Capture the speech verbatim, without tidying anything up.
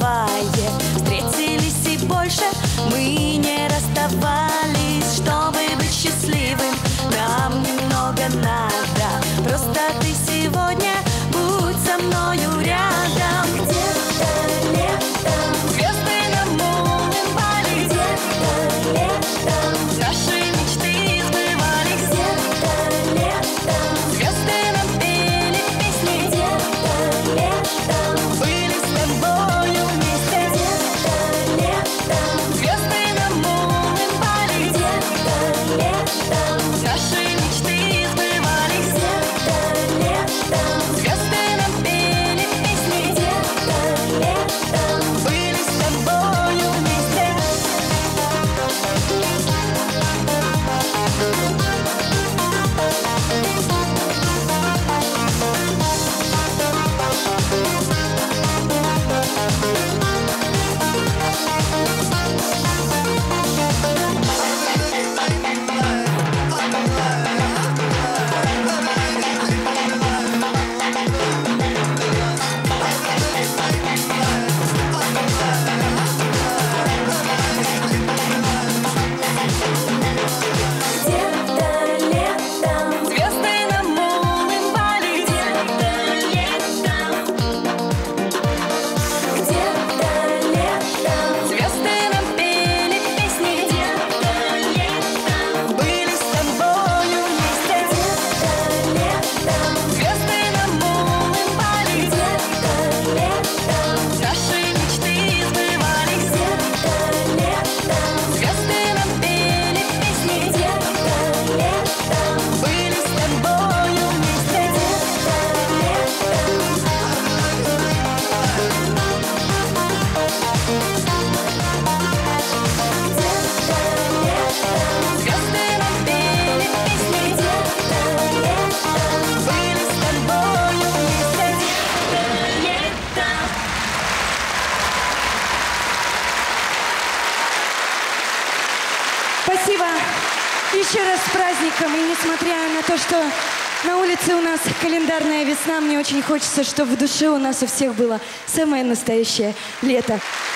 Гавайи. Встретились и больше мы не расставались. Чтобы быть счастливым, нам немного надо. Просто ты сегодня будь со мною рядом. Где-то летом звезды над полным пали. Где-то летом наши мечты сбывались. Где-то летом звезды нам пели песни. Где-то летом были с тобою вместе. Где-то летом звезды над полным пали. Где-то летом наши мечты сбывались. Где-то летом звезды нам пели песни. Где-то летом были с тобою вместе. Спасибо. Еще раз с праздником. И несмотря на то, что на улице у нас календарная весна, мне очень хочется, чтобы в душе у нас у всех было самое настоящее лето.